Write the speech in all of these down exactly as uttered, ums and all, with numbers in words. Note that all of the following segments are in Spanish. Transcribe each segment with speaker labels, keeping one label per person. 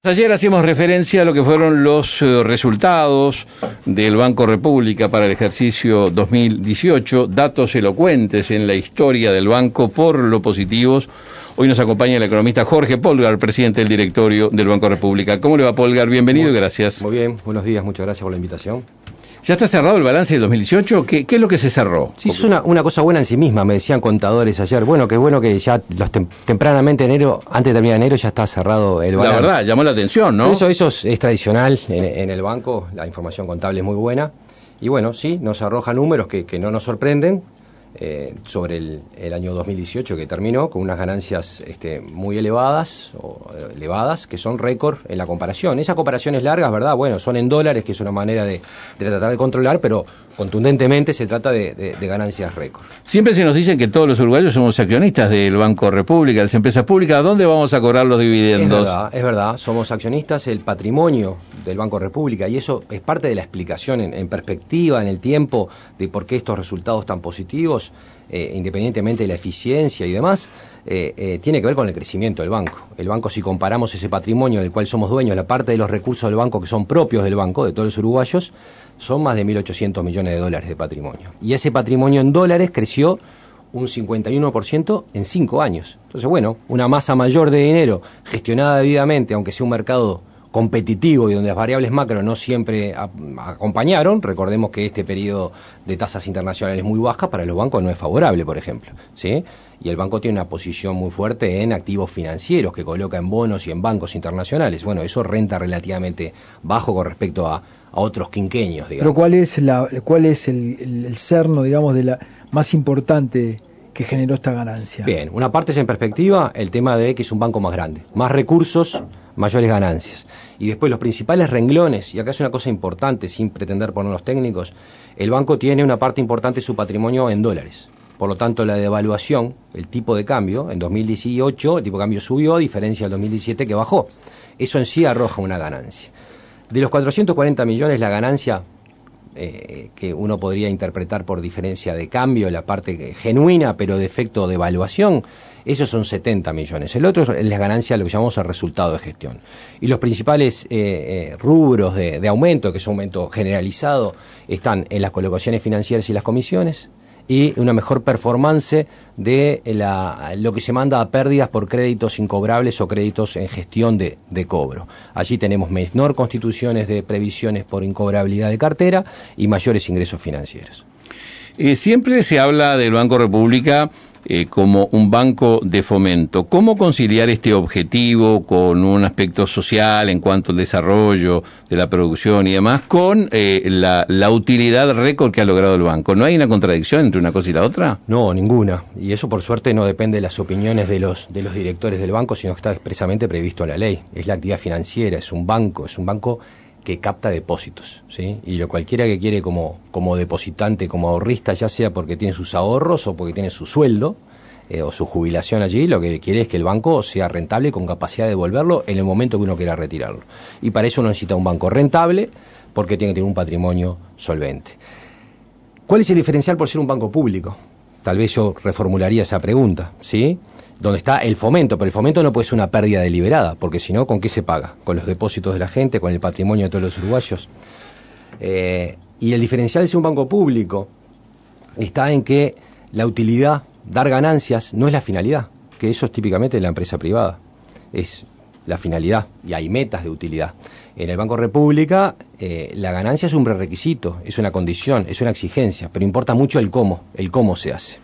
Speaker 1: Ayer hacíamos referencia a lo que fueron los eh, resultados del Banco República para el ejercicio dos mil dieciocho, datos elocuentes en la historia del banco por lo positivos. Hoy nos acompaña el economista Jorge Polgar, presidente del directorio del Banco República. ¿Cómo le va, Polgar? Bienvenido y gracias.
Speaker 2: Muy bien, buenos días, muchas gracias por la invitación.
Speaker 1: ¿Ya está cerrado el balance de dos mil dieciocho? ¿Qué, qué es lo que se cerró?
Speaker 2: Sí, es una, una cosa buena en sí misma, me decían contadores ayer. Bueno, que bueno que ya los tem tempranamente enero, antes de terminar enero, ya está cerrado el balance.
Speaker 1: La verdad, llamó la atención, ¿no?
Speaker 2: Eso, eso es, es tradicional en, en el banco, la información contable es muy buena. Y bueno, sí, nos arroja números que, que no nos sorprenden eh, sobre el, el año dos mil dieciocho que terminó con unas ganancias este, muy elevadas, o elevadas, que son récord en la comparación. Esas comparaciones largas, ¿verdad? Bueno, son en dólares, que es una manera de, de tratar de controlar, pero contundentemente se trata de, de, de ganancias récord.
Speaker 1: Siempre se nos dice que todos los uruguayos somos accionistas del Banco República, de las empresas públicas. ¿A dónde vamos a cobrar los dividendos?
Speaker 2: Es verdad, es verdad, somos accionistas, el patrimonio del Banco República, y eso es parte de la explicación en, en perspectiva, en el tiempo, de por qué estos resultados tan positivos, eh, independientemente de la eficiencia y demás, eh, eh, tiene que ver con el crecimiento del banco. El banco, si comparamos ese patrimonio del cual somos dueños, la parte de los recursos del banco que son propios del banco, de todos los uruguayos, son más de mil ochocientos millones de dólares de patrimonio. Y ese patrimonio en dólares creció un cincuenta y uno por ciento en cinco años. Entonces, bueno, una masa mayor de dinero gestionada debidamente, aunque sea un mercado competitivo y donde las variables macro no siempre a, acompañaron. Recordemos que este periodo de tasas internacionales muy bajas para los bancos no es favorable, por ejemplo, ¿sí? Y el banco tiene una posición muy fuerte en activos financieros que coloca en bonos y en bancos internacionales. Bueno, eso renta relativamente bajo con respecto a, a otros quinquenios, digamos.
Speaker 3: Pero ¿cuál es la cuál es el, el, el cerno, digamos, de la más importante que generó esta ganancia?
Speaker 2: Bien, una parte es en perspectiva el tema de que es un banco más grande, más recursos, mayores ganancias. Y después los principales renglones, y acá es una cosa importante, sin pretender ponerlos técnicos, el banco tiene una parte importante de su patrimonio en dólares. Por lo tanto, la devaluación, el tipo de cambio, en dos mil dieciocho el tipo de cambio subió, a diferencia del dos mil diecisiete que bajó. Eso en sí arroja una ganancia. De los cuatrocientos cuarenta millones, la ganancia eh, que uno podría interpretar por diferencia de cambio, la parte genuina, pero de efecto de evaluación, esos son setenta millones. El otro es la ganancia, lo que llamamos el resultado de gestión. Y los principales eh, eh, rubros de, de aumento, que es un aumento generalizado, están en las colocaciones financieras y las comisiones, y una mejor performance de la, lo que se manda a pérdidas por créditos incobrables o créditos en gestión de, de cobro. Allí tenemos menor constituciones de previsiones por incobrabilidad de cartera y mayores ingresos financieros.
Speaker 1: Eh, siempre se habla del Banco República eh, como un banco de fomento. ¿Cómo conciliar este objetivo con un aspecto social en cuanto al desarrollo de la producción y demás con eh, la, la utilidad récord que ha logrado el banco? ¿No hay una contradicción entre una cosa y la otra?
Speaker 2: No, ninguna. Y eso, por suerte, no depende de las opiniones de los, de los directores del banco, sino que está expresamente previsto en la ley. Es la actividad financiera, es un banco, es un banco que capta depósitos, ¿sí? Y lo cualquiera que quiere como, como depositante, como ahorrista, ya sea porque tiene sus ahorros o porque tiene su sueldo eh, o su jubilación allí, lo que quiere es que el banco sea rentable con capacidad de devolverlo en el momento que uno quiera retirarlo. Y para eso uno necesita un banco rentable porque tiene que tener un patrimonio solvente. ¿Cuál es el diferencial por ser un banco público? Tal vez yo reformularía esa pregunta, ¿sí? Donde está el fomento, pero el fomento no puede ser una pérdida deliberada, porque si no, ¿con qué se paga? Con los depósitos de la gente, con el patrimonio de todos los uruguayos. Eh, y el diferencial de ser un banco público está en que la utilidad, dar ganancias, no es la finalidad, que eso es típicamente de la empresa privada, es la finalidad, y hay metas de utilidad. En el Banco República, eh, la ganancia es un prerequisito, es una condición, es una exigencia, pero importa mucho el cómo, el cómo se hace.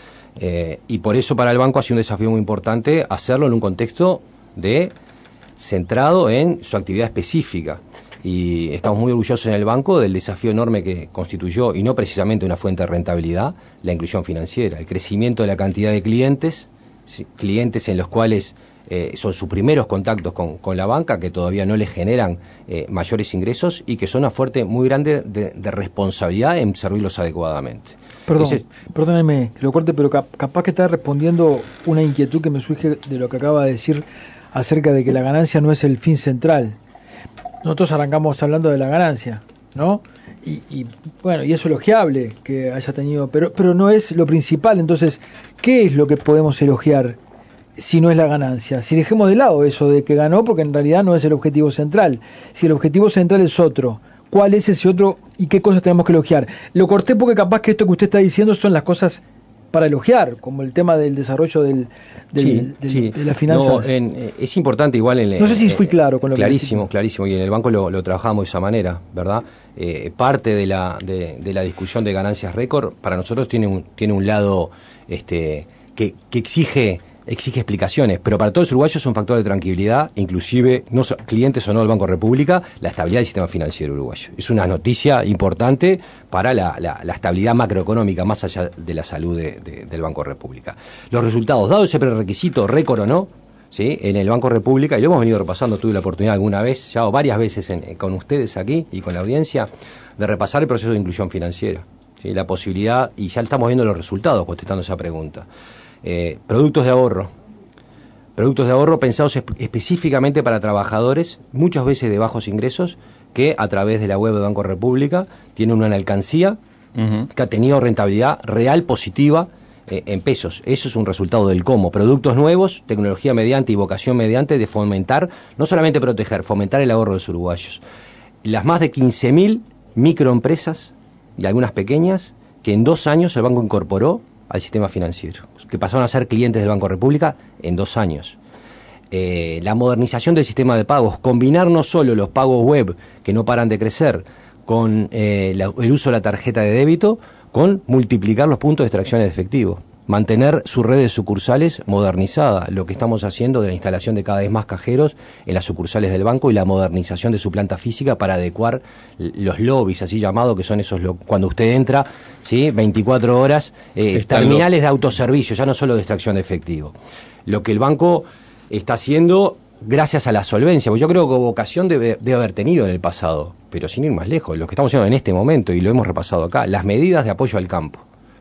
Speaker 2: Eh, y por eso para el banco ha sido un desafío muy importante hacerlo en un contexto de centrado en su actividad específica. Y estamos muy orgullosos en el banco del desafío enorme que constituyó, y no precisamente una fuente de rentabilidad, la inclusión financiera, el crecimiento de la cantidad de clientes, ¿sí? Clientes en los cuales eh, son sus primeros contactos con, con la banca, que todavía no les generan eh, mayores ingresos y que son una fuerte muy grande de, de responsabilidad en servirlos adecuadamente.
Speaker 3: Perdón,
Speaker 2: Ese,
Speaker 3: perdóneme que lo corte, pero cap capaz que está respondiendo una inquietud que me surge de lo que acaba de decir acerca de que la ganancia no es el fin central. Nosotros arrancamos hablando de la ganancia, ¿no? Y, y bueno, y es elogiable que haya tenido, pero, pero no es lo principal. Entonces, ¿qué es lo que podemos elogiar si no es la ganancia? Si dejemos de lado eso de que ganó, porque en realidad no es el objetivo central. Si el objetivo central es otro, ¿cuál es ese otro y qué cosas tenemos que elogiar? Lo corté porque capaz que esto que usted está diciendo son las cosas para elogiar, como el tema del desarrollo del, del,
Speaker 2: sí,
Speaker 3: del,
Speaker 2: sí.
Speaker 3: de las finanzas.
Speaker 2: No, en, eh, es importante igual en...
Speaker 3: No sé si
Speaker 2: eh,
Speaker 3: fui claro con lo
Speaker 2: clarísimo,
Speaker 3: que
Speaker 2: clarísimo, y en el banco lo, lo trabajamos de esa manera, ¿verdad? Eh, parte de la, de, de la discusión de ganancias récord para nosotros tiene un, tiene un lado este, que, que exige... exige explicaciones, pero para todos los uruguayos es un factor de tranquilidad, inclusive, no so, clientes o no del Banco República, la estabilidad del sistema financiero uruguayo. Es una noticia importante para la, la, la estabilidad macroeconómica, más allá de la salud de, de, del Banco República. Los resultados, dado ese prerequisito, récord o no, ¿sí? En el Banco República, y lo hemos venido repasando, tuve la oportunidad alguna vez, ya o varias veces en, con ustedes aquí y con la audiencia, de repasar el proceso de inclusión financiera, ¿sí? La posibilidad, y ya estamos viendo los resultados contestando esa pregunta. Eh, productos de ahorro, productos de ahorro pensados espe- específicamente para trabajadores, muchas veces de bajos ingresos, que a través de la web de Banco República tienen una alcancía uh-huh. que ha tenido rentabilidad real positiva eh, en pesos. Eso es un resultado del cómo. Productos nuevos, tecnología mediante y vocación mediante de fomentar, no solamente proteger, fomentar el ahorro de los uruguayos. Las más de quince mil microempresas y algunas pequeñas que en dos años el banco incorporó al sistema financiero, que pasaron a ser clientes del Banco República en dos años. Eh, la modernización del sistema de pagos, combinar no solo los pagos web, que no paran de crecer, con eh, la, el uso de la tarjeta de débito, con multiplicar los puntos de extracción de efectivo. Mantener su red de sucursales modernizada, lo que estamos haciendo de la instalación de cada vez más cajeros en las sucursales del banco y la modernización de su planta física para adecuar los lobbies, así llamados, que son esos, lo, cuando usted entra, ¿sí? veinticuatro horas, eh, terminales de autoservicio, ya no solo de extracción de efectivo. Lo que el banco está haciendo gracias a la solvencia, porque yo creo que vocación debe, debe haber tenido en el pasado, pero sin ir más lejos, lo que estamos haciendo en este momento, y lo hemos repasado acá, las medidas de apoyo al campo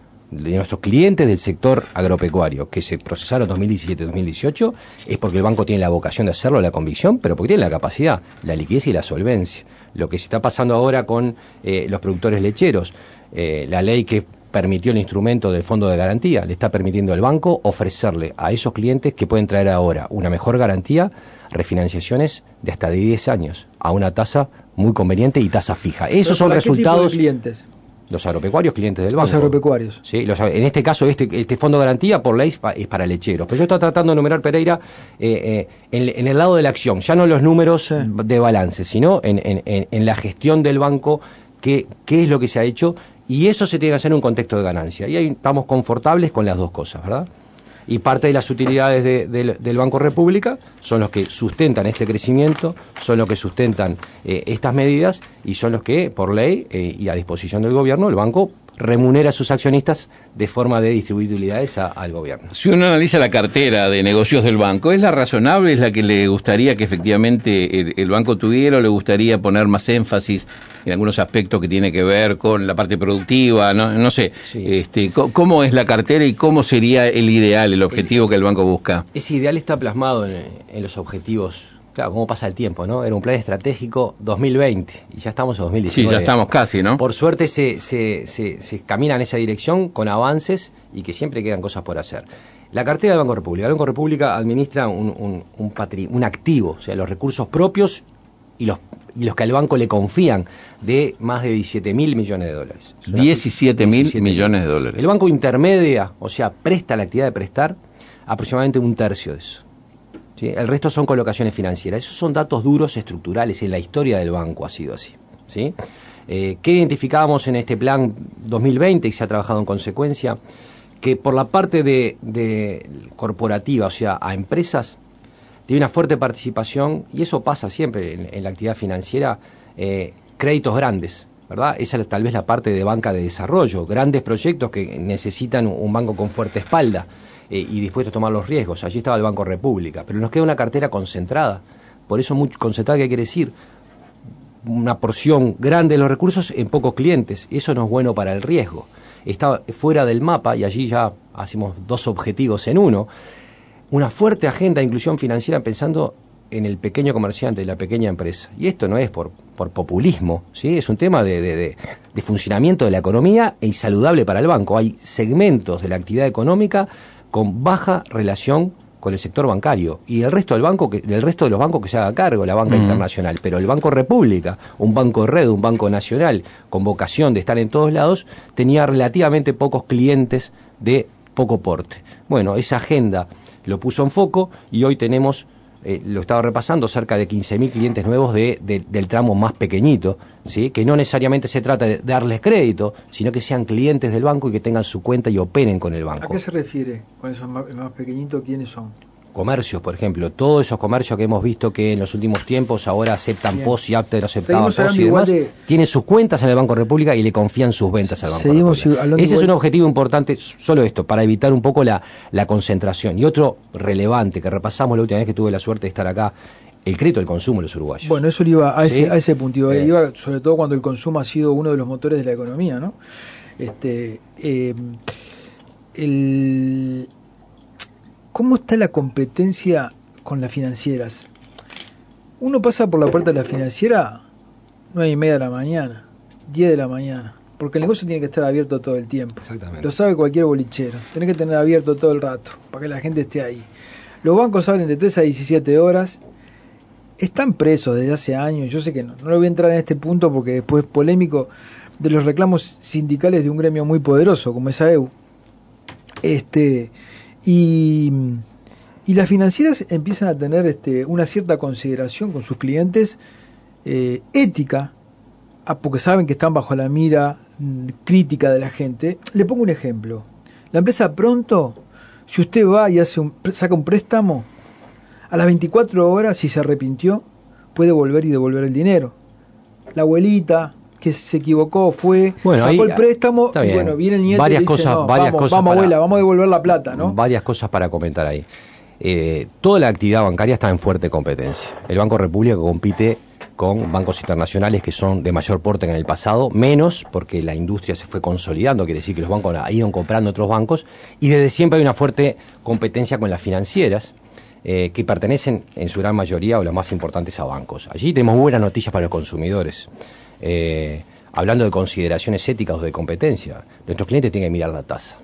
Speaker 2: de nuestros clientes del sector agropecuario que se procesaron dos mil diecisiete dos mil dieciocho es porque el banco tiene la vocación de hacerlo, la convicción, pero porque tiene la capacidad, la liquidez y la solvencia. Lo que se está pasando ahora con eh, los productores lecheros, eh, la ley que permitió el instrumento del fondo de garantía, le está permitiendo al banco ofrecerle a esos clientes que pueden traer ahora una mejor garantía, refinanciaciones de hasta de diez años, a una tasa muy conveniente y tasa fija. Esos son resultados...
Speaker 3: ¿Qué tipo de clientes?
Speaker 2: Los agropecuarios, clientes del banco.
Speaker 3: Los agropecuarios.
Speaker 2: Sí, los, en este caso, este, este fondo de garantía por ley es para lecheros. Pero yo estoy tratando de enumerar, Pereira, eh, eh, en, en el lado de la acción, ya no los números sí. de balance, sino en, en, en la gestión del banco, qué, qué es lo que se ha hecho, y eso se tiene que hacer en un contexto de ganancia. Y ahí estamos confortables con las dos cosas, ¿verdad? Y parte de las utilidades de, de, del Banco República son los que sustentan este crecimiento, son los que sustentan eh, estas medidas y son los que, por ley eh, y a disposición del gobierno, el banco remunera a sus accionistas de forma de distribuir utilidades a, al gobierno.
Speaker 1: Si uno analiza la cartera de negocios del banco, ¿es la razonable, es la que le gustaría que efectivamente el, el banco tuviera, o le gustaría poner más énfasis en algunos aspectos que tiene que ver con la parte productiva? No, no sé, sí. este, ¿cómo es la cartera y cómo sería el ideal, el objetivo el, que el banco busca?
Speaker 2: Ese ideal está plasmado en, en los objetivos. Claro, cómo pasa el tiempo, ¿no? Era un plan estratégico dos mil veinte y ya estamos en dos mil diecinueve.
Speaker 1: Sí, ya estamos casi, ¿no?
Speaker 2: Por suerte se, se, se, se camina en esa dirección con avances y que siempre quedan cosas por hacer. La cartera del Banco República. El Banco República administra un, un, un, patri, un activo, o sea, los recursos propios y los, y los que al banco le confían, de más de diecisiete mil millones de dólares.
Speaker 1: diecisiete mil millones de dólares.
Speaker 2: El banco intermedia, o sea, presta la actividad de prestar aproximadamente un tercio de eso. ¿Sí? El resto son colocaciones financieras. Esos son datos duros estructurales. En la historia del banco ha sido así. ¿Sí? Eh, ¿Qué identificábamos en este plan dos mil veinte y se ha trabajado en consecuencia? Que por la parte de, de corporativa, o sea, a empresas, tiene una fuerte participación, y eso pasa siempre en, en la actividad financiera, eh, créditos grandes, ¿verdad? Esa es tal vez la parte de banca de desarrollo, grandes proyectos que necesitan un banco con fuerte espalda. Eh, y dispuesto a tomar los riesgos. Allí estaba el Banco República, pero nos queda una cartera concentrada. Por eso, muy concentrada, ¿qué quiere decir? Una porción grande de los recursos en pocos clientes. Eso no es bueno para el riesgo. Está fuera del mapa, y allí ya hacemos dos objetivos en uno. Una fuerte agenda de inclusión financiera pensando en el pequeño comerciante, la pequeña empresa. Y esto no es por, por populismo, ¿sí? Es un tema de, de, de, de funcionamiento de la economía e insaludable para el banco. Hay segmentos de la actividad económica con baja relación con el sector bancario y el resto del banco que, del resto de los bancos que se haga cargo, la banca uh-huh. internacional. Pero el Banco República, un banco de red, un banco nacional, con vocación de estar en todos lados, tenía relativamente pocos clientes de poco porte. Bueno, esa agenda lo puso en foco y hoy tenemos, eh, lo estaba repasando, cerca de quince mil clientes nuevos de, de, del tramo más pequeñito, ¿sí? Que no necesariamente se trata de darles crédito, sino que sean clientes del banco y que tengan su cuenta y operen con el banco.
Speaker 3: ¿A qué se refiere con esos más, más pequeñitos? ¿Quiénes son?
Speaker 2: Comercios, por ejemplo, todos esos comercios que hemos visto que en los últimos tiempos ahora aceptan P O S y antes no aceptaban P O S y demás, de... tienen sus cuentas en el Banco República y le confían sus ventas al Banco
Speaker 3: Seguimos
Speaker 2: República. Ese igual... es un objetivo importante, solo esto, para evitar un poco la, la concentración. Y otro relevante que repasamos la última vez que tuve la suerte de estar acá, el crédito del consumo de los uruguayos.
Speaker 3: Bueno, eso iba a ese, ¿sí? a ese punto, iba, eh. iba sobre todo cuando el consumo ha sido uno de los motores de la economía, ¿no? Este, eh, el, ¿cómo está la competencia con las financieras? Uno pasa por la puerta de la financiera nueve y media de la mañana, diez de la mañana, porque el negocio tiene que estar abierto todo el tiempo.
Speaker 2: Exactamente.
Speaker 3: Lo sabe cualquier bolichero. Tenés que tener abierto todo el rato para que la gente esté ahí. Los bancos abren de tres a diecisiete horas. Están presos desde hace años. Yo sé que no, no lo voy a entrar en este punto porque después es polémico, de los reclamos sindicales de un gremio muy poderoso como es A E U. Este, y... Y las financieras empiezan a tener este, una cierta consideración con sus clientes, eh, ética, porque saben que están bajo la mira mm, crítica de la gente. Le pongo un ejemplo. La empresa Pronto, si usted va y hace un, saca un préstamo, a las veinticuatro horas, si se arrepintió, puede volver y devolver el dinero. La abuelita que se equivocó fue,
Speaker 2: bueno,
Speaker 3: sacó
Speaker 2: ahí,
Speaker 3: el préstamo y bueno, viene el nieto
Speaker 2: varias
Speaker 3: y dice,
Speaker 2: cosas,
Speaker 3: no,
Speaker 2: varias
Speaker 3: vamos,
Speaker 2: cosas
Speaker 3: vamos
Speaker 2: para,
Speaker 3: abuela, vamos a devolver la plata, ¿no?
Speaker 2: Varias cosas para comentar ahí. Eh, toda la actividad bancaria está en fuerte competencia. El Banco República compite con bancos internacionales que son de mayor porte que en el pasado, menos porque la industria se fue consolidando, quiere decir que los bancos han ido comprando otros bancos, y desde siempre hay una fuerte competencia con las financieras, eh, que pertenecen en su gran mayoría o las más importantes a bancos. Allí tenemos buenas noticias para los consumidores. Eh, hablando de consideraciones éticas o de competencia, nuestros clientes tienen que mirar la tasa.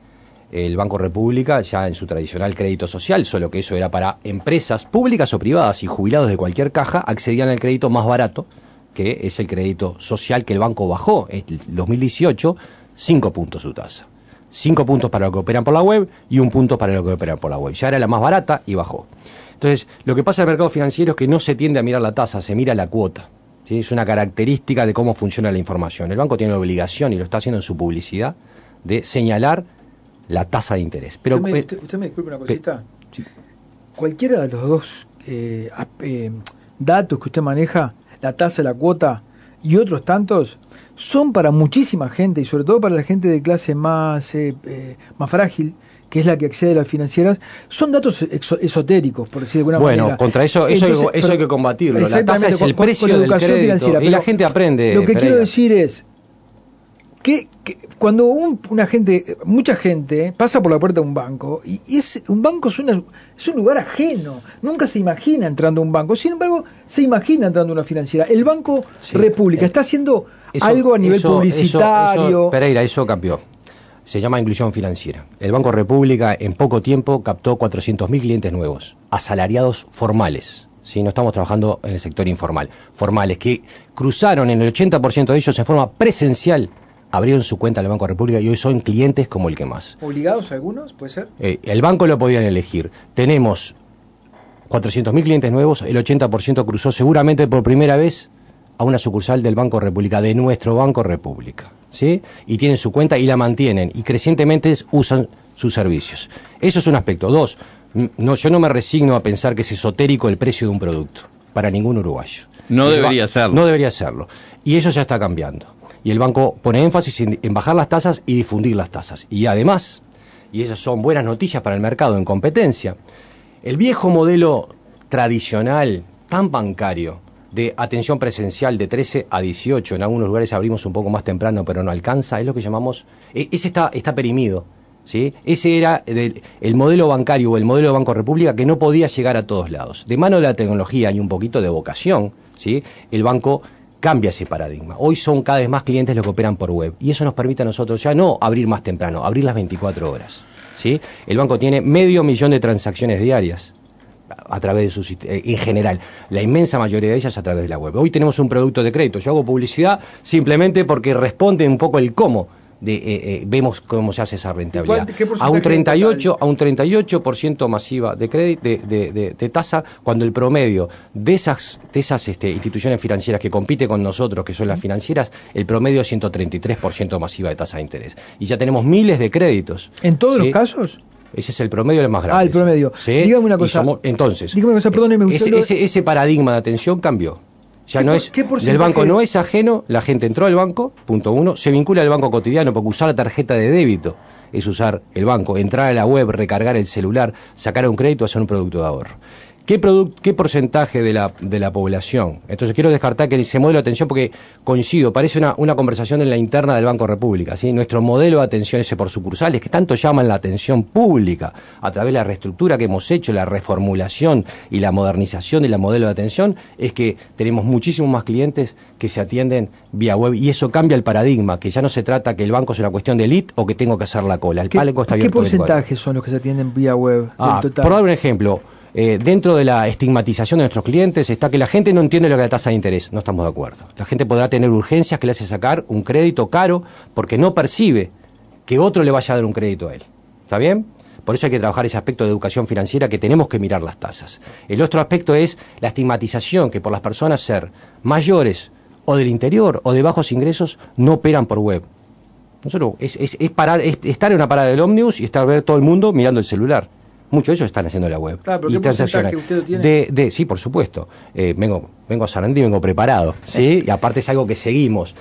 Speaker 2: El Banco República, ya en su tradicional crédito social, solo que eso era para empresas públicas o privadas y jubilados de cualquier caja, accedían al crédito más barato, que es el crédito social que el banco bajó en el dos mil dieciocho, cinco puntos su tasa. Cinco puntos para los que operan por la web y un punto para los que operan por la web. Ya era la más barata y bajó. Entonces, lo que pasa en el mercado financiero es que no se tiende a mirar la tasa, se mira la cuota. ¿Sí? Es una característica de cómo funciona la información. El banco tiene la obligación, y lo está haciendo en su publicidad, de señalar la tasa de interés. Pero
Speaker 3: usted me, usted, usted me disculpe una cosita. Sí. Cualquiera de los dos eh, eh, datos que usted maneja, la tasa, la cuota y otros tantos, son para muchísima gente y sobre todo para la gente de clase más eh, eh, más frágil, que es la que accede a las financieras, son datos exo- esotéricos, por decir de alguna
Speaker 2: bueno,
Speaker 3: manera.
Speaker 2: Bueno, contra eso, eso, Entonces, hay, eso pero, hay que combatirlo. La tasa es el con, precio con del crédito y la gente aprende.
Speaker 3: Lo que
Speaker 2: Pereira.
Speaker 3: quiero decir es que, que cuando un, una gente, mucha gente pasa por la puerta de un banco, y, y es un banco es, una, es un lugar ajeno, nunca se imagina entrando a un banco, sin embargo se imagina entrando a una financiera. El Banco sí, República eh, está haciendo eso, algo a nivel
Speaker 2: eso,
Speaker 3: publicitario.
Speaker 2: Eso, eso, Pereira, eso cambió. Se llama inclusión financiera. El Banco República en poco tiempo captó cuatrocientos mil clientes nuevos, asalariados formales. ¿Sí? No estamos trabajando en el sector informal, formales, que cruzaron en el ochenta por ciento de ellos en forma presencial, abrieron su cuenta en el Banco República y hoy son clientes como el que más.
Speaker 3: ¿Obligados algunos? ¿Puede ser?
Speaker 2: Eh, el banco lo podían elegir. Tenemos cuatrocientos mil clientes nuevos, el ochenta por ciento cruzó seguramente por primera vez a una sucursal del Banco República, de nuestro Banco República, ¿sí? Y tienen su cuenta y la mantienen, y crecientemente usan sus servicios. Eso es un aspecto. Dos, no, yo no me resigno a pensar que es esotérico el precio de un producto, para ningún uruguayo.
Speaker 1: No debería serlo.
Speaker 2: No debería serlo. Y eso ya está cambiando. Y el banco pone énfasis en, en bajar las tasas y difundir las tasas. Y además, y esas son buenas noticias para el mercado en competencia, el viejo modelo tradicional, tan bancario, de atención presencial de trece a dieciocho, en algunos lugares abrimos un poco más temprano pero no alcanza, es lo que llamamos, ese está, está perimido, ¿sí? Ese era el, el modelo bancario o el modelo de Banco República que no podía llegar a todos lados. De mano de la tecnología y un poquito de vocación, ¿sí? El banco cambia ese paradigma. Hoy son cada vez más clientes los que operan por web y eso nos permite a nosotros ya no abrir más temprano, abrir las veinticuatro horas. ¿sí? El banco tiene medio millón de transacciones diarias a través de su sistema, en general, la inmensa mayoría de ellas a través de la web. Hoy tenemos un producto de crédito, yo hago publicidad simplemente porque responde un poco el cómo. De, eh, eh, vemos cómo se hace esa rentabilidad. A un treinta y ocho, a un treinta y ocho por ciento masiva de crédito, de, de, de, de tasa, cuando el promedio de esas, de esas este, instituciones financieras que compiten con nosotros, que son las financieras, el promedio es ciento treinta y tres por ciento masiva de tasa de interés. Y ya tenemos miles de créditos.
Speaker 3: ¿En todos
Speaker 2: ¿sí?
Speaker 3: los casos?
Speaker 2: Ese es el promedio del más grande.
Speaker 3: Ah, el promedio.
Speaker 2: ¿sí?
Speaker 3: Dígame una cosa.
Speaker 2: Somos, entonces,
Speaker 3: dígame una cosa, perdón, me
Speaker 2: ese, ese, ese paradigma de atención cambió. Ya no es, el banco no es ajeno, la gente entró al banco, punto uno, se vincula al banco cotidiano, porque usar la tarjeta de débito es usar el banco, entrar a la web, recargar el celular, sacar un crédito, hacer un producto de ahorro. ¿Qué, product, qué porcentaje de la, de la población? Entonces quiero descartar que ese modelo de atención, porque coincido, parece una, una conversación en la interna del Banco República, ¿sí? Nuestro modelo de atención ese por sucursales, que tanto llaman la atención pública, a través de la reestructura que hemos hecho, la reformulación y la modernización del modelo de atención, es que tenemos muchísimos más clientes que se atienden vía web, y eso cambia el paradigma, que ya no se trata que el banco es una cuestión de elite o que tengo que hacer la cola. El palco está abierto.
Speaker 3: ¿Qué porcentaje son los que se atienden vía web?
Speaker 2: Ah, por dar un ejemplo, Eh, dentro de la estigmatización de nuestros clientes está que la gente no entiende lo que es la tasa de interés. No estamos de acuerdo. La gente podrá tener urgencias que le hace sacar un crédito caro porque no percibe que otro le vaya a dar un crédito a él. ¿Está bien? Por eso hay que trabajar ese aspecto de educación financiera, que tenemos que mirar las tasas. El otro aspecto es la estigmatización, que por las personas ser mayores o del interior o de bajos ingresos no operan por web. Nosotros es, es, es, parar, es estar en una parada del ómnibus y estar ver todo el mundo mirando el celular. Muchos de ellos están haciendo la web.
Speaker 3: Claro, pero
Speaker 2: y
Speaker 3: ¿qué porcentaje usted lo tiene?
Speaker 2: De, de, sí, por supuesto. Eh, vengo, vengo a Sarandí, vengo preparado. ¿sí? Y aparte es algo que seguimos.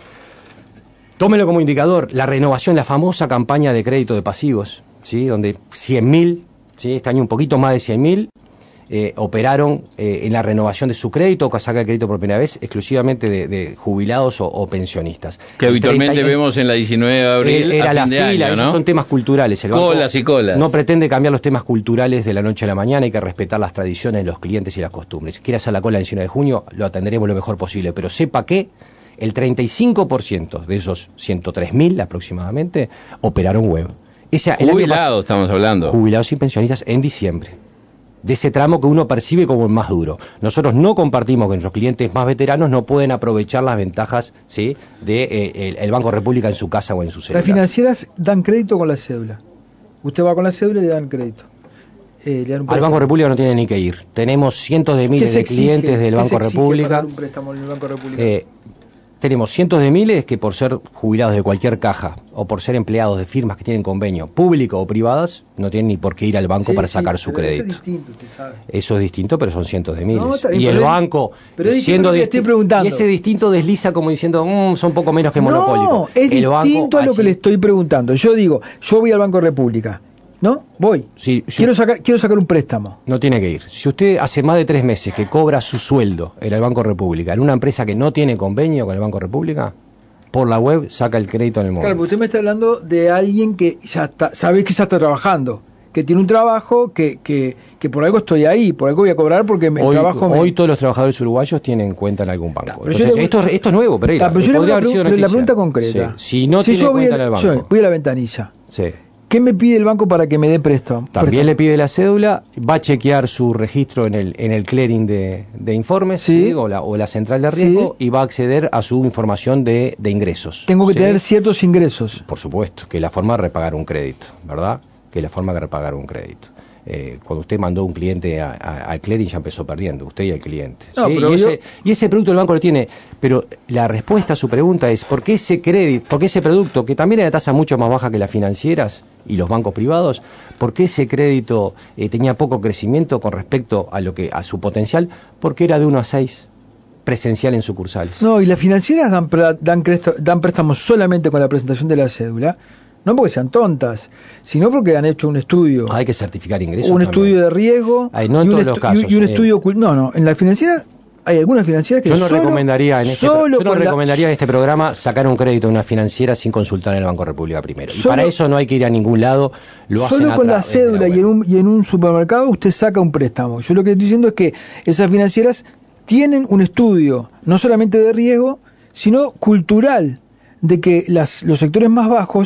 Speaker 2: Tómelo como indicador, la renovación, la famosa campaña de crédito de pasivos, ¿sí? Donde cien mil, ¿sí? Este año un poquito más de cien mil, eh, operaron eh, en la renovación de su crédito o que saca el crédito por primera vez, exclusivamente de, de jubilados o, o pensionistas.
Speaker 1: Que habitualmente treinta, vemos en la diecinueve de abril.
Speaker 2: Era
Speaker 1: a
Speaker 2: la
Speaker 1: fin de
Speaker 2: fila,
Speaker 1: año, ¿no?
Speaker 2: Esos son temas culturales. El banco
Speaker 1: colas y colas.
Speaker 2: No pretende cambiar los temas culturales de la noche a la mañana, hay que respetar las tradiciones de los clientes y las costumbres. Si quiere hacer la cola el diecinueve de junio, lo atenderemos lo mejor posible, pero sepa que el treinta y cinco por ciento de esos ciento tres mil aproximadamente operaron web. Esa, el
Speaker 1: jubilados estamos hablando.
Speaker 2: Jubilados y pensionistas en diciembre. De ese tramo que uno percibe como el más duro. Nosotros no compartimos que nuestros clientes más veteranos no pueden aprovechar las ventajas, ¿sí? de eh, el, el Banco República en su casa o en su celular.
Speaker 3: Las financieras dan crédito con la cédula. Usted va con la cédula y le dan crédito. Eh, le dan
Speaker 2: Al Banco República no tiene ni que ir. Tenemos cientos de miles de clientes del Banco República.
Speaker 3: Un préstamo en el Banco República?
Speaker 2: Eh, tenemos cientos de miles que por ser jubilados de cualquier caja o por ser empleados de firmas que tienen convenio público o privadas, no tienen ni por qué ir al banco
Speaker 3: sí,
Speaker 2: para
Speaker 3: sí,
Speaker 2: sacar su crédito.
Speaker 3: Eso es distinto, usted sabe.
Speaker 2: Eso es distinto, pero son cientos de miles.
Speaker 3: No, está bien,
Speaker 2: y el
Speaker 3: pero
Speaker 2: banco,
Speaker 3: pero es
Speaker 2: siendo
Speaker 3: que estoy preguntando.
Speaker 2: Y ese distinto desliza como diciendo, mmm, son poco menos que monopólico.
Speaker 3: No, es
Speaker 2: el
Speaker 3: distinto
Speaker 2: banco,
Speaker 3: a lo
Speaker 2: así,
Speaker 3: que le estoy preguntando. Yo digo, yo voy al Banco República, ¿no? Voy.
Speaker 2: Sí, sí.
Speaker 3: Quiero sacar, quiero sacar un préstamo.
Speaker 2: No tiene que ir. Si usted hace más de tres meses que cobra su sueldo en el Banco República, en una empresa que no tiene convenio con el Banco República, por la web saca el crédito en el momento.
Speaker 3: Claro, porque usted me está hablando de alguien que ya está, sabe que ya está trabajando, que tiene un trabajo, que, que, que por algo estoy ahí, por algo voy a cobrar porque mi
Speaker 2: hoy,
Speaker 3: trabajo me...
Speaker 2: Hoy todos los trabajadores uruguayos tienen cuenta en algún banco.
Speaker 3: Ta,
Speaker 2: Entonces,
Speaker 3: le...
Speaker 2: esto, esto es nuevo, Pereira.
Speaker 3: Ta, pero yo
Speaker 2: podría
Speaker 3: le
Speaker 2: haber sido
Speaker 3: la,
Speaker 2: noticia.
Speaker 3: la pregunta concreta.
Speaker 2: Sí. Si no
Speaker 3: si
Speaker 2: tiene cuenta
Speaker 3: a,
Speaker 2: en el banco.
Speaker 3: Yo voy a la ventanilla.
Speaker 2: Sí.
Speaker 3: ¿Qué me pide el banco para que me dé préstamo?
Speaker 2: También
Speaker 3: préstamo?
Speaker 2: le pide la cédula, va a chequear su registro en el en el clearing de, de informes,
Speaker 3: sí.
Speaker 2: ¿sí? o, la, o la central de riesgo,
Speaker 3: sí.
Speaker 2: y va a acceder a su información de, de ingresos.
Speaker 3: Tengo que
Speaker 2: ¿sí?
Speaker 3: tener ciertos ingresos.
Speaker 2: Por supuesto, que es la forma de repagar un crédito, ¿verdad? Que es la forma de repagar un crédito. Eh, cuando usted mandó un cliente a, a, al clearing ya empezó perdiendo, usted y el cliente.
Speaker 3: No,
Speaker 2: ¿sí?
Speaker 3: pero
Speaker 2: y,
Speaker 3: yo...
Speaker 2: ese, y ese producto el banco lo tiene, pero la respuesta a su pregunta es, ¿por qué ese crédito, por qué ese producto, que también era tasa mucho más baja que las financieras y los bancos privados, por qué ese crédito eh, tenía poco crecimiento con respecto a lo que a su potencial? Porque era de uno a seis presencial en sucursales.
Speaker 3: No, y las financieras dan, dan, dan préstamos solamente con la presentación de la cédula. No porque sean tontas, sino porque han hecho un estudio.
Speaker 2: Hay que certificar ingresos.
Speaker 3: Un
Speaker 2: también.
Speaker 3: estudio de riesgo.
Speaker 2: Ay, no en
Speaker 3: y, un
Speaker 2: todos los casos,
Speaker 3: y un
Speaker 2: eh.
Speaker 3: estudio. No, no. En la financiera hay algunas financieras que
Speaker 2: yo no
Speaker 3: solo,
Speaker 2: recomendaría en este,
Speaker 3: solo
Speaker 2: yo no recomendaría
Speaker 3: la,
Speaker 2: en este programa sacar un crédito de una financiera sin consultar en el Banco República primero.
Speaker 3: Solo,
Speaker 2: y para eso no hay que ir a ningún lado. Lo
Speaker 3: solo
Speaker 2: hacen
Speaker 3: con la cédula la y, en un, y en un supermercado usted saca un préstamo. Yo lo que estoy diciendo es que esas financieras tienen un estudio, no solamente de riesgo, sino cultural, de que las, los sectores más bajos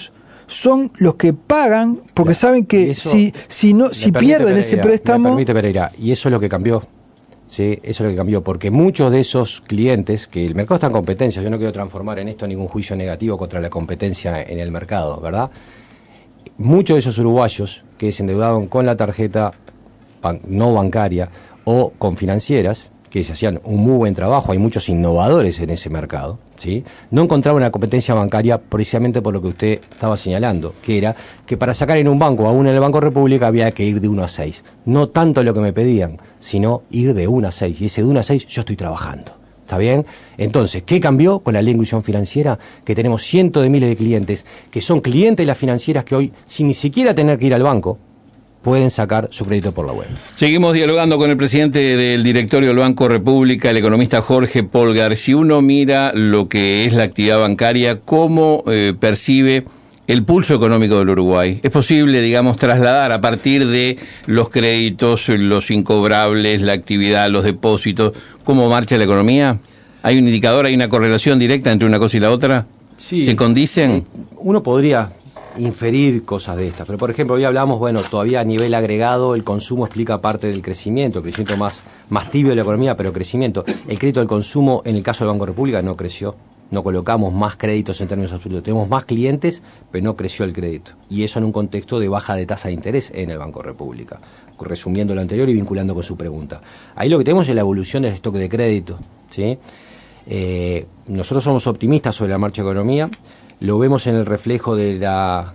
Speaker 3: son los que pagan porque claro, saben que eso, si si no si pierden Pereira, ese préstamo.
Speaker 2: Me permite, Pereira, y eso es lo que cambió. Sí, eso es lo que cambió, porque muchos de esos clientes, que el mercado está en competencia, yo no quiero transformar en esto ningún juicio negativo contra la competencia en el mercado, ¿verdad? Muchos de esos uruguayos que se endeudaron con la tarjeta ban- no bancaria o con financieras, que se hacían un muy buen trabajo, hay muchos innovadores en ese mercado, ¿sí? No encontraban una competencia bancaria precisamente por lo que usted estaba señalando, que era que para sacar en un banco, aún en el Banco República, había que ir de uno a seis. No tanto lo que me pedían, sino ir de uno a seis. Y ese de uno a seis yo estoy trabajando. ¿Está bien? Entonces, ¿qué cambió con la ley de inclusión financiera? Que tenemos cientos de miles de clientes que son clientes de las financieras que hoy, sin ni siquiera tener que ir al banco, pueden sacar su crédito por la web.
Speaker 1: Seguimos dialogando con el presidente del directorio del Banco República, el economista Jorge Polgar. Si uno mira lo que es la actividad bancaria, ¿cómo eh, percibe el pulso económico del Uruguay? ¿Es posible, digamos, trasladar a partir de los créditos, los incobrables, la actividad, los depósitos, cómo marcha la economía? ¿Hay un indicador, hay una correlación directa entre una cosa y la otra?
Speaker 2: Sí.
Speaker 1: ¿Se condicen?
Speaker 2: Eh, uno podría inferir cosas de estas, pero por ejemplo hoy hablamos, bueno, todavía a nivel agregado el consumo explica parte del crecimiento, el crecimiento más, más tibio de la economía, pero crecimiento. El crédito del consumo en el caso del Banco República no creció, no colocamos más créditos en términos absolutos, tenemos más clientes, pero no creció el crédito, y eso en un contexto de baja de tasa de interés en el Banco República, resumiendo lo anterior y vinculando con su pregunta. Ahí lo que tenemos es la evolución del stock de crédito, ¿sí? Eh, nosotros somos optimistas sobre la marcha de economía. Lo vemos en el reflejo de la,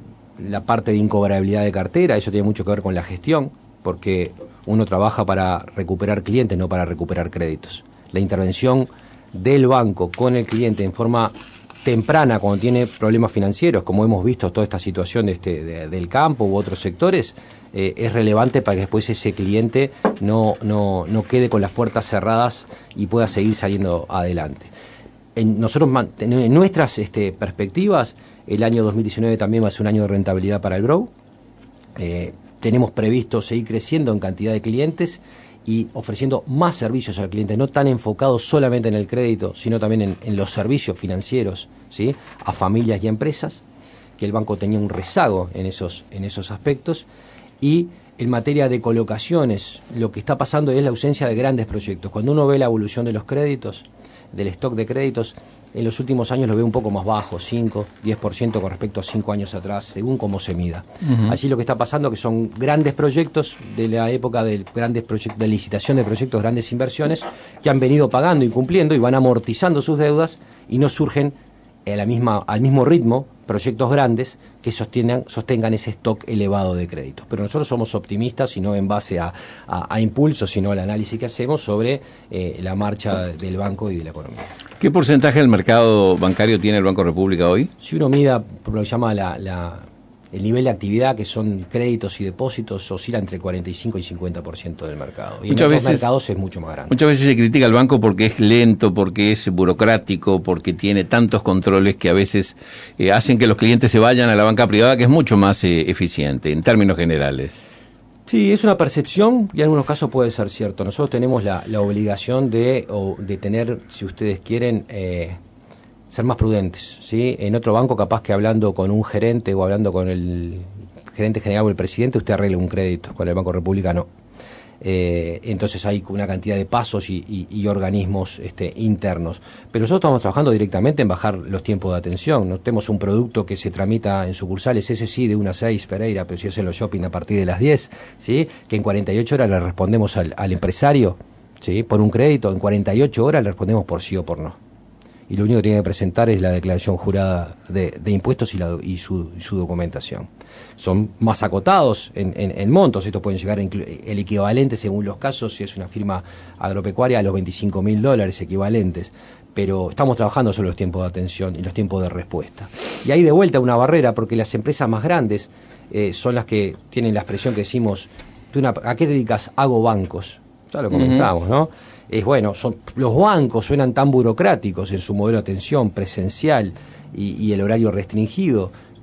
Speaker 2: la parte de incobrabilidad de cartera, eso tiene mucho que ver con la gestión, porque uno trabaja para recuperar clientes, no para recuperar créditos. La intervención del banco con el cliente en forma temprana, cuando tiene problemas financieros, como hemos visto toda esta situación de este, de, del campo u otros sectores, eh, es relevante para que después ese cliente no, no, no quede con las puertas cerradas y pueda seguir saliendo adelante. En nosotros, en nuestras este, perspectivas, el año dos mil diecinueve también va a ser un año de rentabilidad para el B R O. Eh, tenemos previsto seguir creciendo en cantidad de clientes y ofreciendo más servicios al cliente, no tan enfocados solamente en el crédito, sino también en, en los servicios financieros, ¿sí?, a familias y empresas, que el banco tenía un rezago en esos, en esos aspectos. Y en materia de colocaciones, lo que está pasando es la ausencia de grandes proyectos. Cuando uno ve la evolución de los créditos, del stock de créditos, en los últimos años lo veo un poco más bajo, cinco, diez por ciento con respecto a cinco años atrás, según cómo se mida. Uh-huh. Allí lo que está pasando que son grandes proyectos de la época de grandes proyectos, de licitación de proyectos, grandes inversiones, que han venido pagando y cumpliendo y van amortizando sus deudas y no surgen a la misma, al mismo ritmo proyectos grandes que sostengan, sostengan ese stock elevado de créditos. Pero nosotros somos optimistas y no en base a, a, a impulsos, sino al análisis que hacemos sobre eh, la marcha del banco y de la economía.
Speaker 1: ¿Qué porcentaje del mercado bancario tiene el Banco República hoy?
Speaker 2: Si uno mira por lo que se llama la, la, el nivel de actividad, que son créditos y depósitos, oscila entre cuarenta y cinco y cincuenta por ciento del mercado. Y muchas en otros veces, mercados es mucho más grande.
Speaker 1: Muchas veces se critica al banco porque es lento, porque es burocrático, porque tiene tantos controles que a veces eh, hacen que los clientes se vayan a la banca privada, que es mucho más eh, eficiente, en términos generales.
Speaker 2: Sí, es una percepción y en algunos casos puede ser cierto. Nosotros tenemos la, la obligación de, o de tener, si ustedes quieren, eh, ser más prudentes, ¿sí? En otro banco, capaz que hablando con un gerente o hablando con el gerente general o el presidente, usted arregle un crédito. Con el Banco República no. Eh, entonces hay una cantidad de pasos y, y, y organismos este, internos. Pero nosotros estamos trabajando directamente en bajar los tiempos de atención. No tenemos un producto que se tramita en sucursales, ese sí, de una a seis, Pereira, pero si es en los shopping a partir de las diez, ¿sí?, que en cuarenta y ocho horas le respondemos al, al empresario, ¿sí?, por un crédito, en cuarenta y ocho horas le respondemos por sí o por no. Y lo único que tiene que presentar es la declaración jurada de, de impuestos y, la, y, su, y su documentación. Son más acotados en, en, en montos, estos pueden llegar a inclu- el equivalente, según los casos, si es una firma agropecuaria, a los veinticinco mil dólares equivalentes. Pero estamos trabajando sobre los tiempos de atención y los tiempos de respuesta. Y ahí de vuelta una barrera, porque las empresas más grandes eh, son las que tienen la expresión que decimos, ¿tú una, ¿a qué te dedicas? Hago bancos. Ya lo comentamos, uh-huh. ¿no? Es bueno, son, los bancos suenan tan burocráticos en su modelo de atención presencial y, y el horario restringido,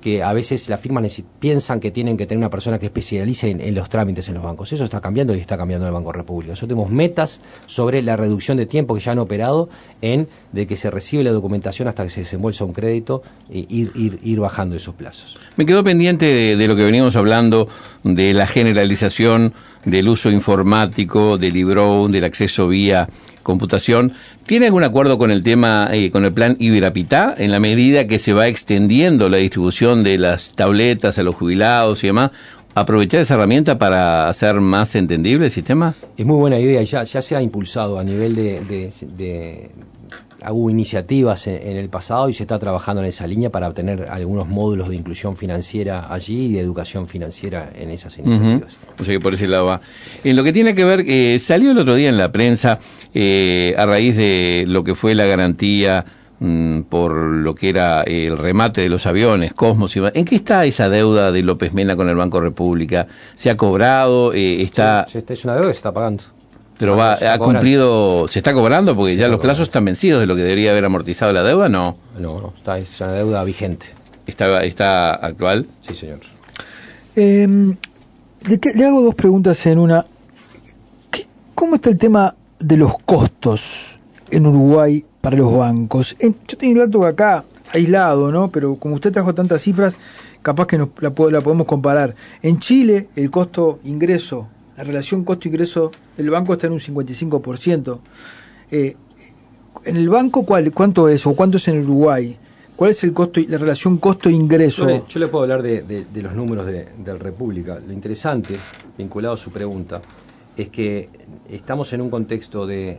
Speaker 2: que a veces las firmas piensan que tienen que tener una persona que especialice en, en los trámites en los bancos. Eso está cambiando y está cambiando en el Banco República. Nosotros tenemos metas sobre la reducción de tiempo que ya han operado en de que se recibe la documentación hasta que se desembolsa un crédito e ir, ir, ir bajando esos plazos.
Speaker 1: Me quedó pendiente de, de lo que veníamos hablando, de la generalización del uso informático, del e-brown, del acceso vía computación. ¿Tiene algún acuerdo con el tema, eh, con el plan Ibirapitá, en la medida que se va extendiendo la distribución de las tabletas a los jubilados y demás? ¿Aprovechar esa herramienta para hacer más entendible el sistema?
Speaker 2: Es muy buena idea, ya, ya se ha impulsado a nivel de... de, de hubo iniciativas en, en el pasado y se está trabajando en esa línea para tener algunos módulos de inclusión financiera allí y de educación financiera en esas iniciativas.
Speaker 1: Uh-huh. O sea que por ese lado va. En lo que tiene que ver, eh, salió el otro día en la prensa, eh, a raíz de lo que fue la garantía mmm, por lo que era el remate de los aviones, Cosmos y demás. ¿En qué está esa deuda de López Mena con el Banco República? ¿Se ha cobrado? Eh, está...
Speaker 2: Sí, es una deuda que se está pagando.
Speaker 1: Pero va, ha cumplido, ¿se está cobrando? Porque ya los plazos están vencidos de lo que debería haber amortizado la deuda, ¿no?
Speaker 2: No, no, está, es una deuda vigente.
Speaker 1: ¿Está, está actual?
Speaker 2: Sí, señor.
Speaker 3: Eh, le, le hago dos preguntas en una. ¿Qué, ¿Cómo está el tema de los costos en Uruguay para los bancos? En, yo tengo el dato acá aislado, ¿no? Pero como usted trajo tantas cifras, capaz que nos, la, la podemos comparar. En Chile, el costo ingreso, la relación costo-ingreso del banco está en un cincuenta y cinco por ciento. Eh, ¿En el banco cuál, cuánto es o cuánto es en el Uruguay? ¿Cuál es el costo, la relación costo-ingreso?
Speaker 2: Yo le, yo le puedo hablar de, de, de los números de, de República. Lo interesante, vinculado a su pregunta, es que estamos en un contexto de,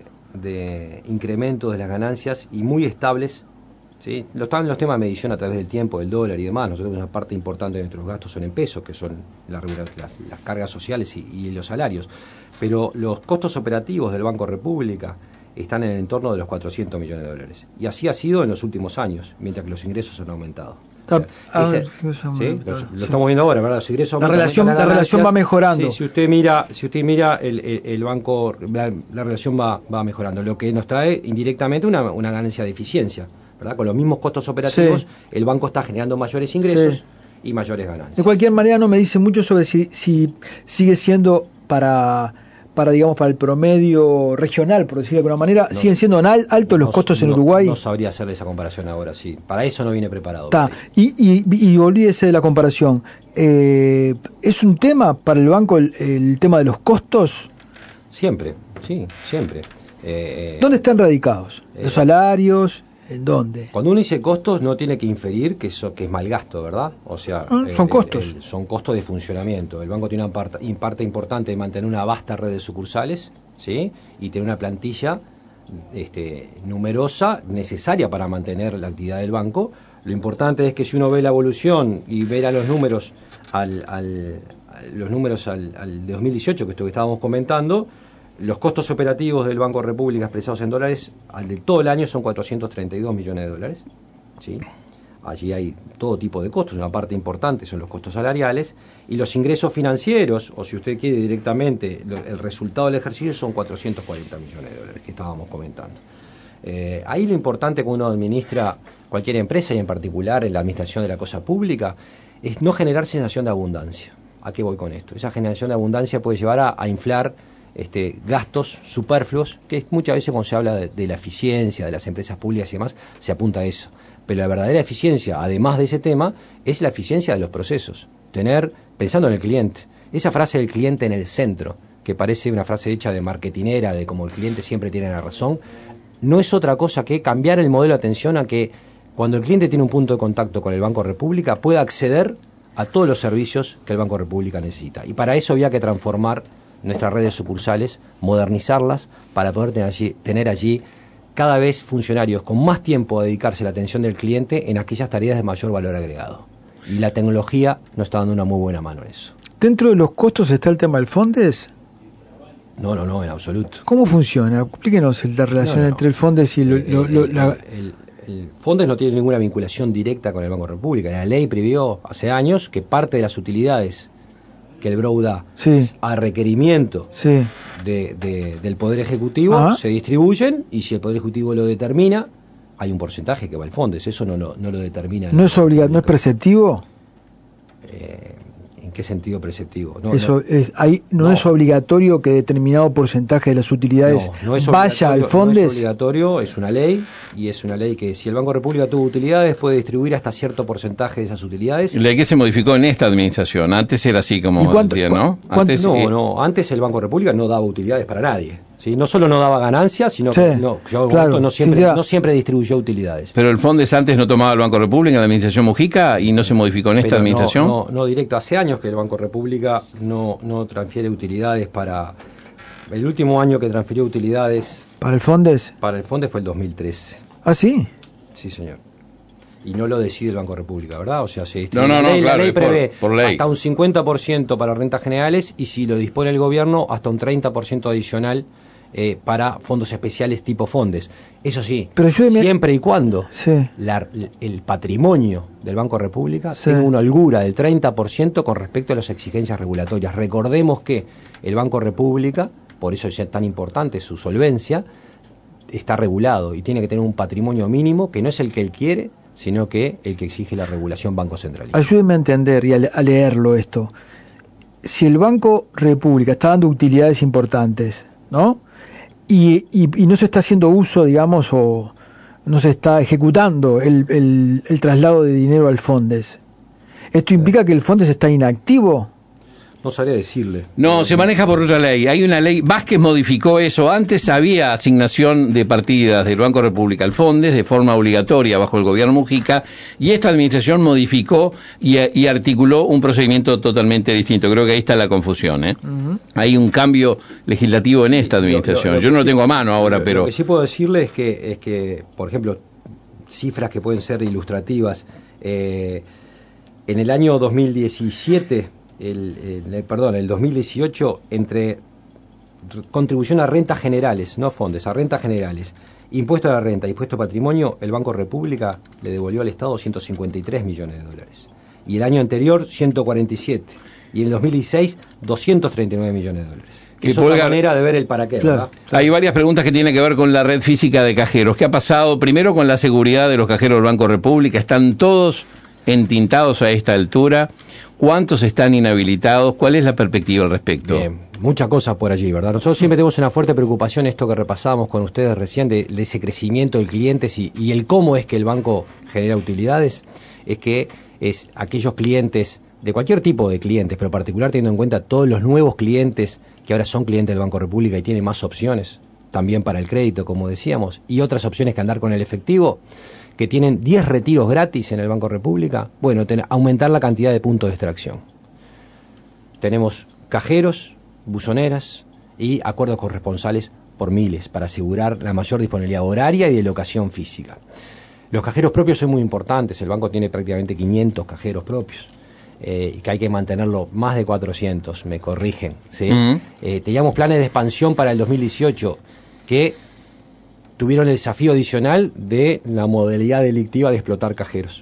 Speaker 2: de incremento de las ganancias y muy estables, ¿sí? Los, los temas de medición a través del tiempo, del dólar y demás. Nosotros una parte importante de nuestros gastos son en pesos, que son las, las, las cargas sociales y, y los salarios. Pero los costos operativos del Banco República están en el entorno de los cuatrocientos millones de dólares. Y así ha sido en los últimos años, mientras que los ingresos han aumentado.
Speaker 3: Está,
Speaker 2: o sea, ese, ver, ¿sí? Lo, sí. lo estamos viendo ahora, ¿verdad? Los ingresos
Speaker 3: la relación, la relación va mejorando.
Speaker 2: Sí, si usted mira, si usted mira el, el, el banco, la, la relación va, va mejorando, lo que nos trae indirectamente una, una ganancia de eficiencia, ¿verdad? Con los mismos costos operativos, sí. El banco está generando mayores ingresos, sí, y mayores ganancias.
Speaker 3: De cualquier manera no me dice mucho sobre si, si sigue siendo para... para digamos para el promedio regional, por decirlo de alguna manera, no, siguen siendo altos los no, costos en
Speaker 2: no,
Speaker 3: Uruguay.
Speaker 2: No sabría hacer esa comparación ahora, sí. Para eso no viene preparado.
Speaker 3: Está. Y, y, y olvídese de la comparación. Eh, ¿Es un tema para el banco el, el tema de los costos?
Speaker 2: Siempre, sí, siempre. Eh,
Speaker 3: ¿Dónde están radicados? ¿Los eh, salarios? ¿En dónde?
Speaker 2: Cuando uno dice costos no tiene que inferir que, eso, que es mal gasto, ¿verdad? O sea,
Speaker 3: ah, son el, costos.
Speaker 2: El, el, son costos de funcionamiento. El banco tiene una parte, parte importante de mantener una vasta red de sucursales, ¿sí? Y tener una plantilla este, numerosa, necesaria para mantener la actividad del banco. Lo importante es que si uno ve la evolución y ve a los números al, al, los números al, al de dos mil dieciocho, que esto que estábamos comentando, los costos operativos del Banco República expresados en dólares al de todo el año son cuatrocientos treinta y dos millones de dólares, ¿sí? Allí hay todo tipo de costos, una parte importante son los costos salariales, y los ingresos financieros, o si usted quiere directamente, lo, el resultado del ejercicio son cuatrocientos cuarenta millones de dólares que estábamos comentando. Eh, ahí lo importante cuando uno administra cualquier empresa, y en particular en la administración de la cosa pública, es no generar sensación de abundancia. ¿A qué voy con esto? Esa generación de abundancia puede llevar a, a inflar Este, gastos superfluos, que muchas veces cuando se habla de, de la eficiencia de las empresas públicas y demás, se apunta a eso. Pero la verdadera eficiencia, además de ese tema, es la eficiencia de los procesos. Tener, pensando en el cliente, esa frase del cliente en el centro, que parece una frase hecha de marketinera, de como el cliente siempre tiene la razón, no es otra cosa que cambiar el modelo de atención a que cuando el cliente tiene un punto de contacto con el Banco República pueda acceder a todos los servicios que el Banco República necesita. Y para eso había que transformar nuestras redes sucursales, modernizarlas para poder tener allí, tener allí cada vez funcionarios con más tiempo a dedicarse a la atención del cliente en aquellas tareas de mayor valor agregado. Y la tecnología nos está dando una muy buena mano en eso.
Speaker 3: ¿Dentro de los costos está el tema del Fondes?
Speaker 2: No, no, no, en absoluto.
Speaker 3: ¿Cómo funciona? Explíquenos la relación no, no. entre el Fondes y lo,
Speaker 2: el,
Speaker 3: lo, lo,
Speaker 2: el,
Speaker 3: la...
Speaker 2: el, el Fondes no tiene ninguna vinculación directa con el Banco República. La ley previó hace años que parte de las utilidades que el B R O da
Speaker 3: sí.
Speaker 2: a requerimiento
Speaker 3: sí.
Speaker 2: de, de, del Poder Ejecutivo
Speaker 3: Ajá.
Speaker 2: se distribuyen, y si el Poder Ejecutivo lo determina, hay un porcentaje que va al Fondes. Eso no, no, no lo determina.
Speaker 3: ¿No es obligatorio, no es preceptivo?
Speaker 2: Eh, ¿En qué sentido preceptivo? No,
Speaker 3: Eso
Speaker 2: no,
Speaker 3: es, hay, no, no es obligatorio que determinado porcentaje de las utilidades
Speaker 2: no, no es
Speaker 3: vaya al Fondes.
Speaker 2: No es obligatorio, es una ley, y es una ley que si el Banco República tuvo utilidades puede distribuir hasta cierto porcentaje de esas utilidades.
Speaker 1: La ley que se modificó en esta administración, antes era así como decía, ¿no? Antes,
Speaker 2: no,
Speaker 1: eh,
Speaker 2: no, antes el Banco República no daba utilidades para nadie. ¿Sí? No solo no daba ganancias, sino
Speaker 3: sí,
Speaker 2: que no, yo
Speaker 3: claro,
Speaker 2: no, siempre,
Speaker 3: sí,
Speaker 2: no siempre distribuyó utilidades.
Speaker 1: Pero el Fondes antes no tomaba el Banco República en la administración Mujica y no se modificó en esta
Speaker 2: Pero
Speaker 1: administración.
Speaker 2: No, no, no directo. Hace años que el Banco República no, no transfiere utilidades para... El último año que transfirió utilidades...
Speaker 3: ¿Para el Fondes?
Speaker 2: Para el Fondes fue el dos mil trece.
Speaker 3: ¿Ah, sí?
Speaker 2: Sí, señor. Y no lo decide el Banco República, ¿verdad? O sea, se
Speaker 1: distribuye. No, no,
Speaker 2: la ley,
Speaker 1: no, claro,
Speaker 2: la ley prevé
Speaker 1: por, por ley.
Speaker 2: hasta un cincuenta por ciento para rentas generales y si lo dispone el gobierno, hasta un treinta por ciento adicional eh, para fondos especiales tipo Fondes. Eso sí,
Speaker 3: Pero yo me...
Speaker 2: siempre y cuando
Speaker 3: sí.
Speaker 2: la, el patrimonio del Banco República
Speaker 3: sí.
Speaker 2: tenga una holgura del treinta por ciento con respecto a las exigencias regulatorias. Recordemos que el Banco República, por eso es tan importante su solvencia, está regulado y tiene que tener un patrimonio mínimo que no es el que él quiere, sino que el que exige la regulación Banco Centralista.
Speaker 3: Ayúdeme a entender y a, a leerlo esto. Si el Banco República está dando utilidades importantes, ¿no? Y, y, y no se está haciendo uso, digamos, o no se está ejecutando el, el, el traslado de dinero al Fondes, ¿esto implica que el Fondes está inactivo?
Speaker 2: No sabría decirle.
Speaker 1: No, se maneja por otra ley. Hay una ley, Vázquez modificó eso. Antes había asignación de partidas del Banco República al Fondes de forma obligatoria bajo el gobierno Mujica, y esta administración modificó y, y articuló un procedimiento totalmente distinto. Creo que ahí está la confusión, ¿eh? Uh-huh. Hay un cambio legislativo en esta administración. Lo, lo, lo Yo no lo sí, tengo a mano ahora,
Speaker 2: lo,
Speaker 1: pero...
Speaker 2: Lo que sí puedo decirle es que, es que por ejemplo, cifras que pueden ser ilustrativas. Eh, en el año dos mil diecisiete... El, el, perdón, el dos mil dieciocho, entre contribución a rentas generales, no fondos, a rentas generales, impuesto a la renta, impuesto a patrimonio, el Banco República le devolvió al Estado ciento cincuenta y tres millones de dólares. Y el año anterior, ciento cuarenta y siete. Y en el dos mil dieciséis, doscientos treinta y nueve millones de dólares. Que es otra manera de ver el para qué, claro, ¿verdad?
Speaker 1: Claro. Hay varias preguntas que tienen que ver con la red física de cajeros. ¿Qué ha pasado primero con la seguridad de los cajeros del Banco República? ¿Están todos entintados a esta altura? ¿Cuántos están inhabilitados? ¿Cuál es la perspectiva al respecto?
Speaker 2: Bien, mucha cosa por allí, ¿verdad? Nosotros siempre tenemos una fuerte preocupación, esto que repasábamos con ustedes recién, de, de ese crecimiento de clientes y, y el cómo es que el banco genera utilidades, es que es aquellos clientes, de cualquier tipo de clientes, pero en particular teniendo en cuenta todos los nuevos clientes que ahora son clientes del Banco República y tienen más opciones, también para el crédito, como decíamos, y otras opciones que andar con el efectivo, que tienen diez retiros gratis en el Banco República, bueno, ten, aumentar la cantidad de puntos de extracción. Tenemos cajeros, buzoneras y acuerdos corresponsales por miles para asegurar la mayor disponibilidad horaria y de locación física. Los cajeros propios son muy importantes, el banco tiene prácticamente quinientos cajeros propios, eh, y que hay que mantenerlo más de cuatrocientos, me corrigen, ¿sí? Uh-huh. Eh, teníamos planes de expansión para el dos mil dieciocho que tuvieron el desafío adicional de la modalidad delictiva de explotar cajeros.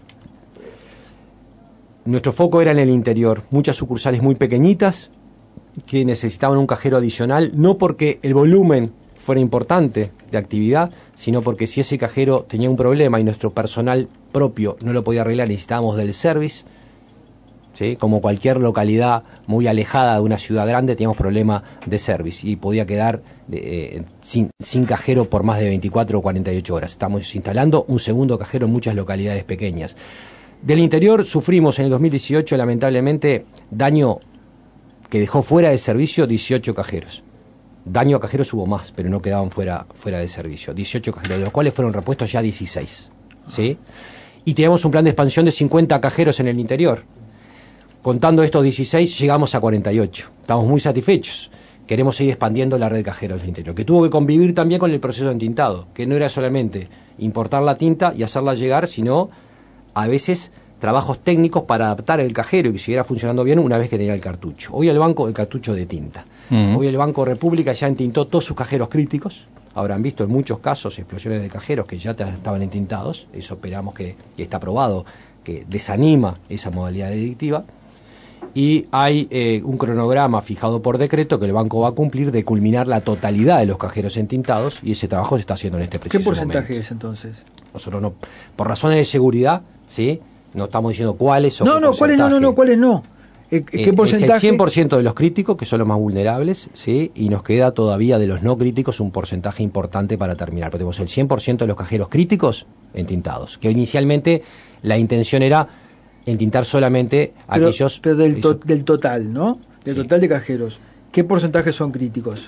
Speaker 2: Nuestro foco era en el interior, muchas sucursales muy pequeñitas que necesitaban un cajero adicional, no porque el volumen fuera importante de actividad, sino porque si ese cajero tenía un problema y nuestro personal propio no lo podía arreglar, necesitábamos del service, ¿sí? Como cualquier localidad muy alejada de una ciudad grande, teníamos problema de service y podía quedar eh, sin, sin cajero por más de veinticuatro o cuarenta y ocho horas. Estamos instalando un segundo cajero en muchas localidades pequeñas. Del interior sufrimos en el dos mil dieciocho, lamentablemente, daño que dejó fuera de servicio dieciocho cajeros. Daño a cajeros hubo más, pero no quedaban fuera, fuera de servicio. dieciocho cajeros, de los cuales fueron repuestos ya dieciséis. ¿Sí? Y teníamos un plan de expansión de cincuenta cajeros en el interior. Contando estos dieciséis, llegamos a cuarenta y ocho. Estamos muy satisfechos. Queremos seguir expandiendo la red de cajeros del interior, que tuvo que convivir también con el proceso de entintado, que no era solamente importar la tinta y hacerla llegar, sino a veces trabajos técnicos para adaptar el cajero y que siguiera funcionando bien una vez que tenía el cartucho. Hoy el banco, el cartucho de tinta. Uh-huh. Hoy el Banco República ya entintó todos sus cajeros críticos. Habrán visto en muchos casos explosiones de cajeros que ya estaban entintados. Eso esperamos que, que está probado, que desanima esa modalidad delictiva. Y hay eh, un cronograma fijado por decreto que el banco va a cumplir de culminar la totalidad de los cajeros entintados, y ese trabajo se está haciendo en este preciso
Speaker 3: momento. ¿Qué porcentaje
Speaker 2: momento.
Speaker 3: es entonces?
Speaker 2: Nosotros no, por razones de seguridad, ¿sí? No estamos diciendo cuáles o
Speaker 3: No, no, cuáles no, no, no, cuáles no. ¿Qué
Speaker 2: eh,
Speaker 3: porcentaje?
Speaker 2: Es el cien por ciento de los críticos, que son los más vulnerables, ¿sí? Y nos queda todavía de los no críticos un porcentaje importante para terminar. Pero tenemos el cien por ciento de los cajeros críticos entintados, que inicialmente la intención era entintar solamente
Speaker 3: pero,
Speaker 2: aquellos...
Speaker 3: Pero del, to, del total, ¿no? Del sí. total de cajeros. ¿Qué porcentaje son críticos?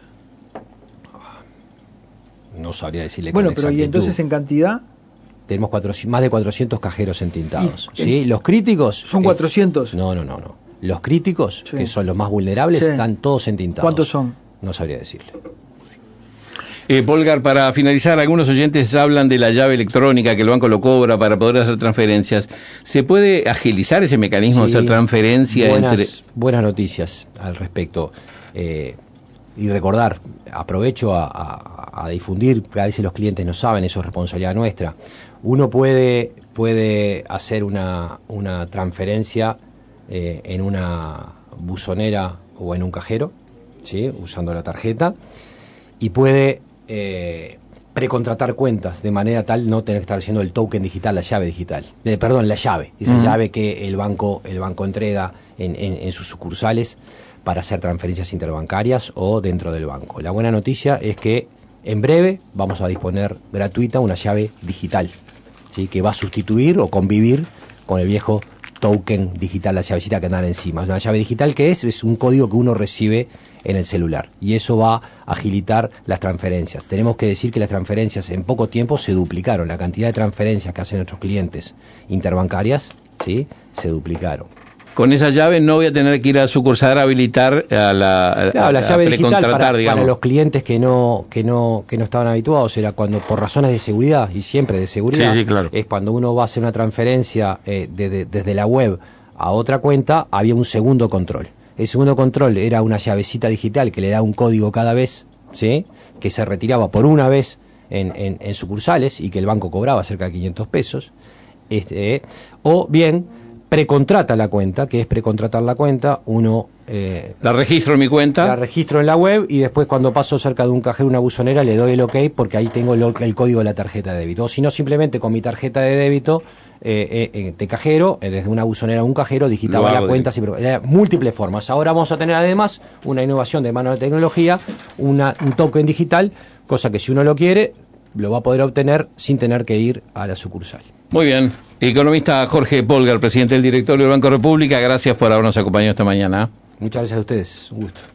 Speaker 2: No sabría decirle.
Speaker 3: Bueno, pero ¿y entonces en cantidad?
Speaker 2: Tenemos cuatrocientos, más de cuatrocientos cajeros entintados. ¿Y, ¿sí? Los críticos...
Speaker 3: ¿Son cuatrocientos?
Speaker 2: Eh, no, no, no, no. Los críticos, sí. que son los más vulnerables, sí. están todos entintados.
Speaker 3: ¿Cuántos son?
Speaker 2: No sabría decirle.
Speaker 1: Eh, Polgar, para finalizar, algunos oyentes hablan de la llave electrónica que el banco lo cobra para poder hacer transferencias. ¿Se puede agilizar ese mecanismo sí, de hacer transferencia?
Speaker 2: Buenas,
Speaker 1: entre...
Speaker 2: buenas noticias al respecto. Eh, y recordar, aprovecho a, a, a difundir, que a veces los clientes no saben, eso es responsabilidad nuestra. Uno puede, puede hacer una, una transferencia eh, en una buzonera o en un cajero, ¿sí? Usando la tarjeta, y puede eh, precontratar cuentas de manera tal no tener que estar haciendo el token digital, la llave digital, eh, perdón, la llave, esa uh-huh. llave que el banco, el banco entrega en, en, en sus sucursales para hacer transferencias interbancarias o dentro del banco. La buena noticia es que en breve vamos a disponer gratuita una llave digital, ¿sí? Que va a sustituir o convivir con el viejo token digital, la llavecita que anda encima. Una llave digital que es, es un código que uno recibe en el celular y eso va a agilitar las transferencias. Tenemos que decir que las transferencias en poco tiempo se duplicaron. La cantidad de transferencias que hacen nuestros clientes interbancarias, ¿sí? Se duplicaron.
Speaker 1: Con esa llave no voy a tener que ir a sucursal a habilitar a la, a,
Speaker 2: claro, la
Speaker 1: a
Speaker 2: llave digital para,
Speaker 1: digamos.
Speaker 2: Para los clientes que no que no que no estaban habituados era cuando por razones de seguridad y siempre de seguridad
Speaker 1: sí, sí, claro.
Speaker 2: Es cuando uno va a hacer una transferencia eh, de, de, desde la web a otra cuenta había un segundo control. El segundo control era una llavecita digital que le da un código cada vez, ¿sí? Que se retiraba por una vez en, en, en sucursales y que el banco cobraba cerca de quinientos pesos. Este, eh, o bien precontrata la cuenta, que es precontratar la cuenta, uno... Eh,
Speaker 1: la registro en mi cuenta.
Speaker 2: La registro en la web y después cuando paso cerca de un cajero, una buzonera, le doy el OK porque ahí tengo el, el código de la tarjeta de débito. O si no, simplemente con mi tarjeta de débito eh, eh, de cajero, eh, desde una buzonera a un cajero, digitaba la cuenta. Sí, pero era múltiples formas. Ahora vamos a tener además una innovación de mano de tecnología, una, un token digital, cosa que si uno lo quiere, lo va a poder obtener sin tener que ir a la sucursal.
Speaker 1: Muy bien. Economista Jorge Polgar, presidente del directorio del Banco República, gracias por habernos acompañado esta mañana.
Speaker 2: Muchas gracias a ustedes, un gusto.